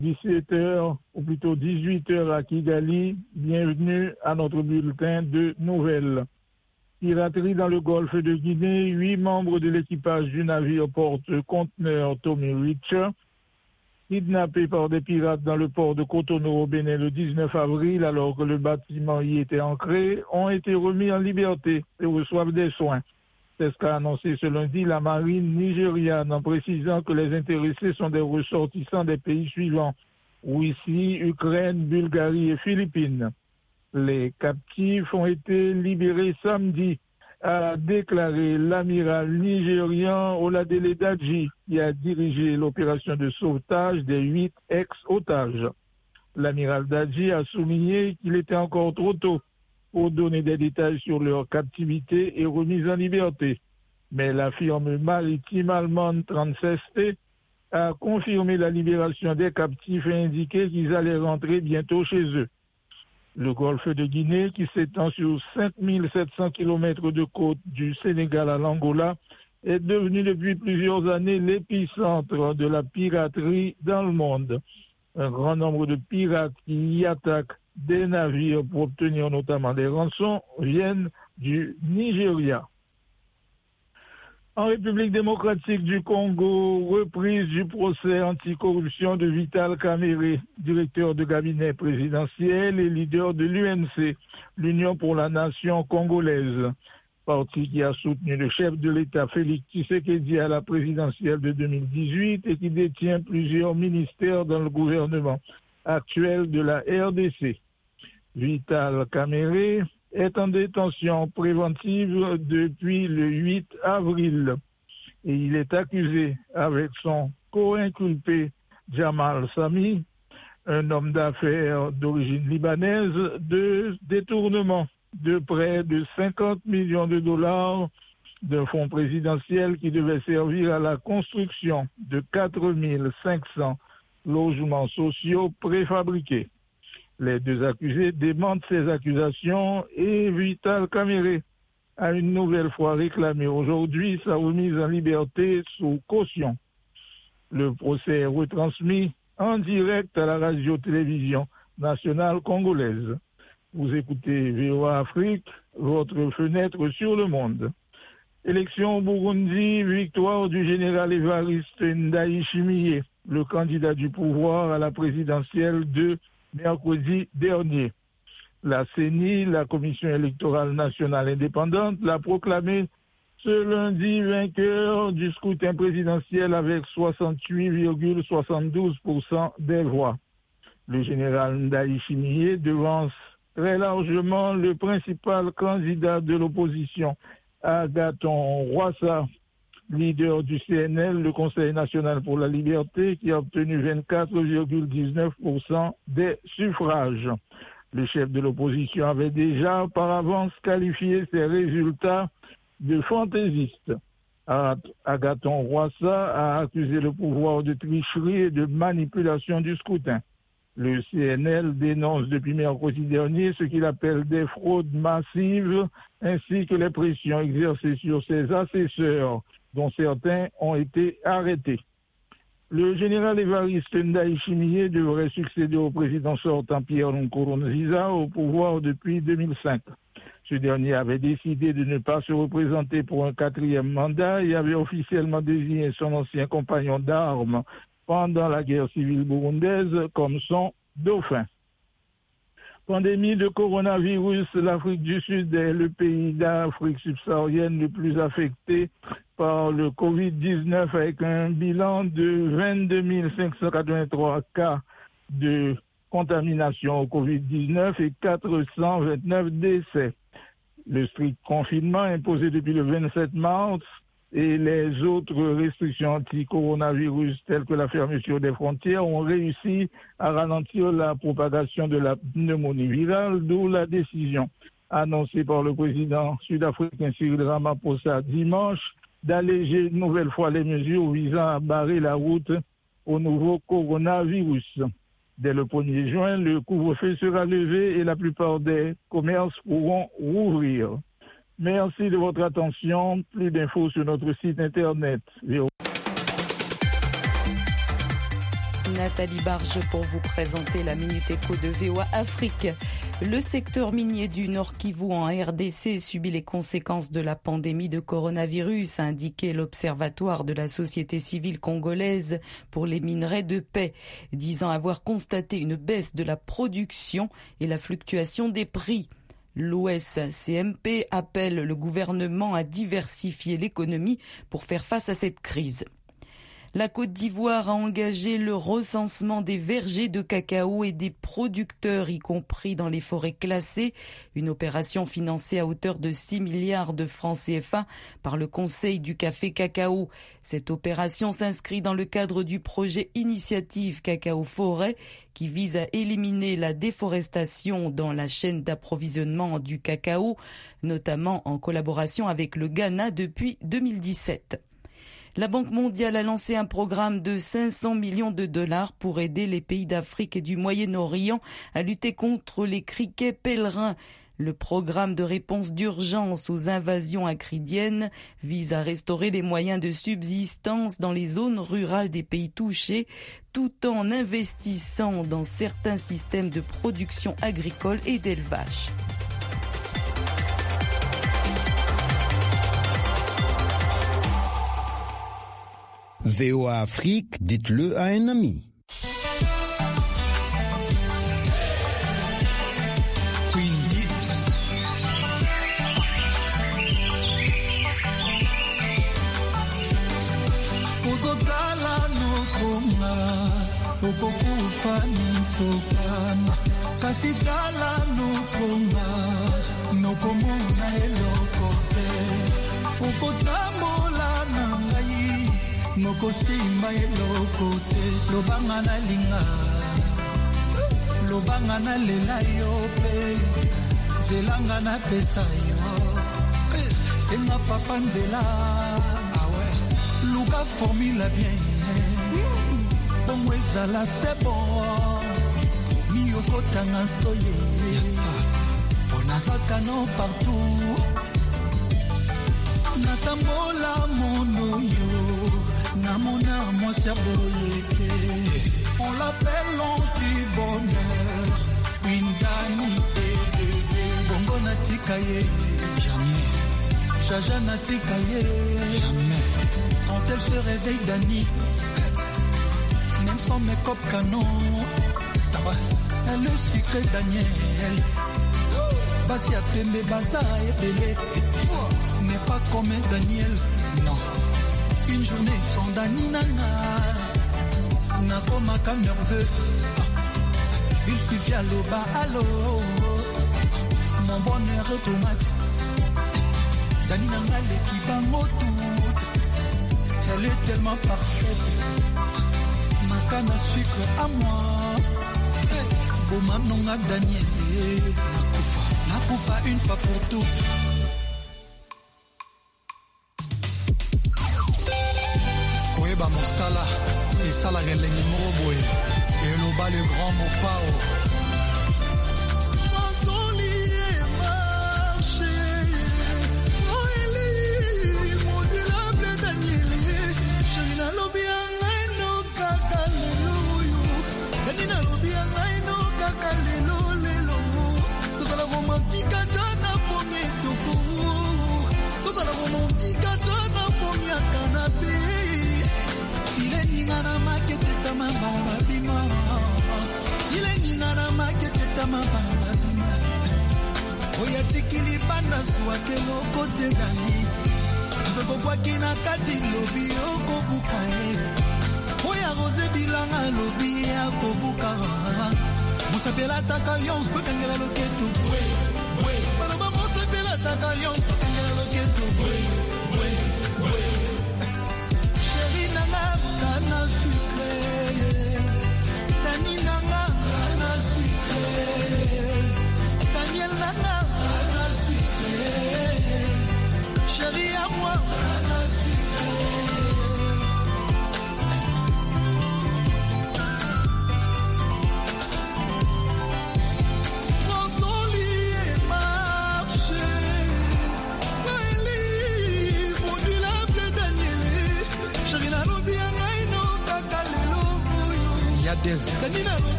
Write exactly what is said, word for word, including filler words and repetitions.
dix-sept heures, ou plutôt dix-huit heures à Kigali. Bienvenue à notre bulletin de nouvelles. Piraterie dans le golfe de Guinée, huit membres de l'équipage du navire porte-conteneur Tommy Richer, kidnappés par des pirates dans le port de Cotonou au Bénin le dix-neuf avril, alors que le bâtiment y était ancré, ont été remis en liberté et reçoivent des soins. C'est ce qu'a annoncé ce lundi la marine nigériane en précisant que les intéressés sont des ressortissants des pays suivants, Russie, Ukraine, Bulgarie et Philippines. Les captifs ont été libérés samedi, a déclaré l'amiral nigérian Oladele Dadji, qui a dirigé l'opération de sauvetage des huit ex-otages. L'amiral Dadji a souligné qu'il était encore trop tôt pour donner des détails sur leur captivité et remise en liberté. Mais la firme maritime allemande Transeste a confirmé la libération des captifs et indiqué qu'ils allaient rentrer bientôt chez eux. Le golfe de Guinée, qui s'étend sur cinq mille sept cents kilomètres de côte du Sénégal à l'Angola, est devenu depuis plusieurs années l'épicentre de la piraterie dans le monde. Un grand nombre de pirates qui y attaquent des navires pour obtenir notamment des rançons viennent du Nigeria. En République démocratique du Congo, reprise du procès anticorruption de Vital Kamerhe, directeur de cabinet présidentiel et leader de l'U N C, l'Union pour la Nation congolaise, parti qui a soutenu le chef de l'État Félix Tshisekedi à la présidentielle de deux mille dix-huit et qui détient plusieurs ministères dans le gouvernement actuel de la R D C. Vital Kamerhe est en détention préventive depuis le huit avril et il est accusé avec son co-inculpé Jamal Sami, un homme d'affaires d'origine libanaise, de détournement de près de cinquante millions de dollars d'un fonds présidentiel qui devait servir à la construction de quatre mille cinq cents logements sociaux préfabriqués. Les deux accusés démentent ces accusations et Vital Kamerhe a une nouvelle fois réclamé aujourd'hui sa remise en liberté sous caution. Le procès est retransmis en direct à la radio-télévision nationale congolaise. Vous écoutez V O A Afrique, votre fenêtre sur le monde. Élection au Burundi, victoire du général Évariste Ndayishimiye, le candidat du pouvoir à la présidentielle de mercredi dernier. La C E N I, la Commission électorale nationale indépendante, l'a proclamé ce lundi vainqueur du scrutin présidentiel avec soixante-huit virgule soixante-douze pour cent des voix. Le général Ndayishimiye devance très largement le principal candidat de l'opposition, Agathon Rwasa, leader du C N L, le Conseil national pour la liberté, qui a obtenu vingt-quatre virgule dix-neuf pour cent des suffrages. Le chef de l'opposition avait déjà par avance qualifié ces résultats de fantaisistes. Agathon Rwasa a accusé le pouvoir de tricherie et de manipulation du scrutin. Le C N L dénonce depuis mercredi dernier ce qu'il appelle des fraudes massives ainsi que les pressions exercées sur ses assesseurs, dont certains ont été arrêtés. Le général Évariste Ndayishimiye devrait succéder au président sortant Pierre Nkurunziza au pouvoir depuis deux mille cinq. Ce dernier avait décidé de ne pas se représenter pour un quatrième mandat et avait officiellement désigné son ancien compagnon d'armes pendant la guerre civile burundaise comme son dauphin. Pandémie de coronavirus, l'Afrique du Sud est le pays d'Afrique subsaharienne le plus affecté par le covid dix-neuf avec un bilan de vingt-deux mille cinq cent quatre-vingt-trois cas de contamination au covid dix-neuf et quatre cent vingt-neuf décès. Le strict confinement imposé depuis le vingt-sept mars et les autres restrictions anti-coronavirus telles que la fermeture des frontières ont réussi à ralentir la propagation de la pneumonie virale, d'où la décision annoncée par le président sud-africain Cyril Ramaphosa dimanche d'alléger une nouvelle fois les mesures visant à barrer la route au nouveau coronavirus. Dès le premier juin, le couvre-feu sera levé et la plupart des commerces pourront rouvrir. Merci de votre attention. Plus d'infos sur notre site internet. Nathalie Barge pour vous présenter la Minute Éco de V O A Afrique. Le secteur minier du Nord Kivu en R D C subit les conséquences de la pandémie de coronavirus, a indiqué l'Observatoire de la société civile congolaise pour les minerais de paix, disant avoir constaté une baisse de la production et la fluctuation des prix. L'O S C M P appelle le gouvernement à diversifier l'économie pour faire face à cette crise. La Côte d'Ivoire a engagé le recensement des vergers de cacao et des producteurs, y compris dans les forêts classées, une opération financée à hauteur de six milliards de francs C F A par le Conseil du café cacao. Cette opération s'inscrit dans le cadre du projet Initiative Cacao Forêt qui vise à éliminer la déforestation dans la chaîne d'approvisionnement du cacao, notamment en collaboration avec le Ghana depuis deux mille dix-sept. La Banque mondiale a lancé un programme de cinq cents millions de dollars pour aider les pays d'Afrique et du Moyen-Orient à lutter contre les criquets pèlerins. Le programme de réponse d'urgence aux invasions acridiennes vise à restaurer les moyens de subsistance dans les zones rurales des pays touchés, tout en investissant dans certains systèmes de production agricole et d'élevage. V O A Afrique, dites-le à un ami. Noko simba eloko te lobanga na linga lobanga na lela yo pe zelanga na pesa yo senga papa nzela awe luka formula bien bongo ezala c'est bon mi okotanga soye pona zakano partout natambola mono yo Namona moi boyeke, on l'appelle l'ange du bonheur, une dame et bébé, bongo natikaye, jamais, Jaja natikaye, jamais, quand elle se réveille Dani, même sans make-up canon, elle le secret Daniel, Basi a pembe baza et belé, n'est pas comme Daniel, non. Une journée sans Dani Nana, Nakomaka nerveux. Il suffit à l'eau bas, allô. Mon bonheur automate. Dani Nana l'équipe en tout. Elle est tellement parfaite. Ma canne à sucre à moi. Beau maman à Daniel. Nakoufa, Nakoufa une fois pour toutes. Ba mosala esala gelengi moko boye eloba le grand mopao Oya tikili banda swake loko tegani Zoko kwa kina kati lobi oko bukae Oya rose bilanga lobi oko buka Musa pela taka yons bekangela loketo Bwe, bwe Maloba musa pela taka yons bekangela loketo Bwe, bwe, bwe Chéri nanga kana suka